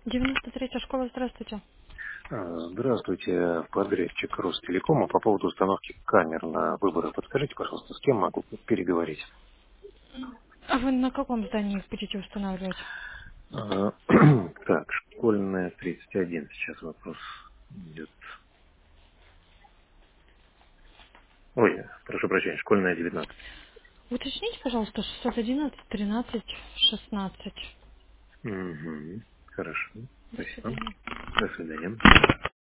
93-я школа, здравствуйте. Здравствуйте, подрядчик Ростелекома. По поводу установки камер на выборы. Подскажите, пожалуйста, с кем могу переговорить? А вы на каком здании их будете устанавливать? А, Так, школьная 31. Сейчас вопрос идет. Ой, прошу прощения, школьная 19. Уточните, пожалуйста, 611, 13, 16. Угу. Хорошо, До спасибо. свидания. До свидания.